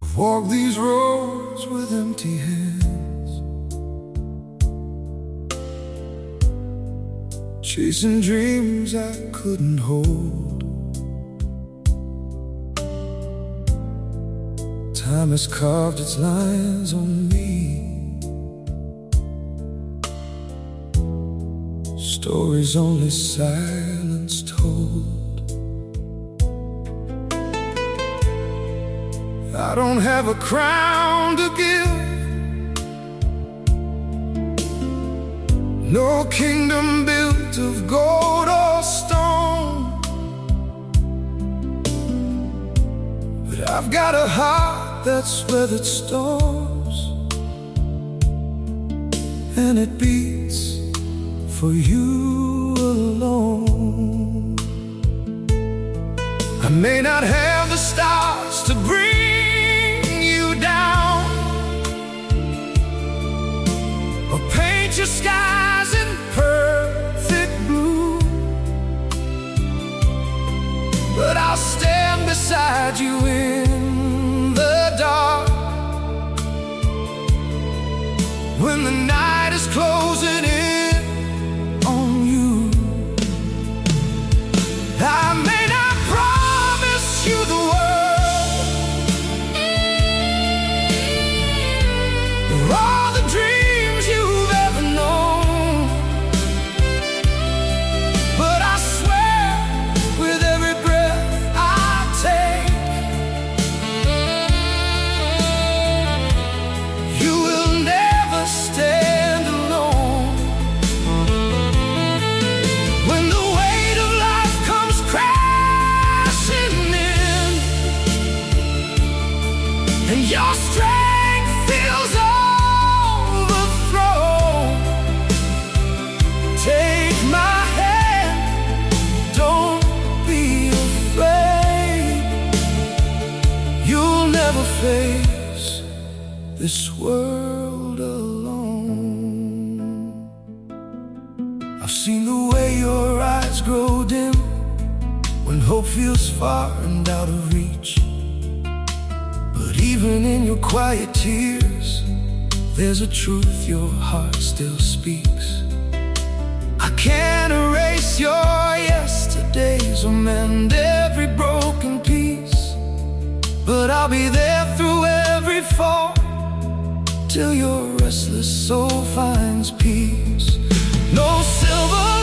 Walk these roads with empty hands, chasing dreams I couldn't hold. Time has carved its lines on me, stories only silence told. I don't have a crown to give, no kingdom built of gold or stone, but I've got a heart that's weathered storms, and it beats for you alone. I may not have the stars to bring down, or paint your skies in perfect blue, but I'll stand beside you in the dark when the night is closing in on you. I may not promise you the world, all the dreams you've ever known, but I swear with every breath I take, you will never stand alone. When the weight of life comes crashing in, and your strength feels take my hand, don't be afraid. You'll never face this world alone. I've seen the way your eyes grow dim when hope feels far and out of reach, but even in your quiet tears, there's a truth your heart still speaks. I can't erase your yesterdays or mend every broken piece, but I'll be there through every fall till your restless soul finds peace. No silver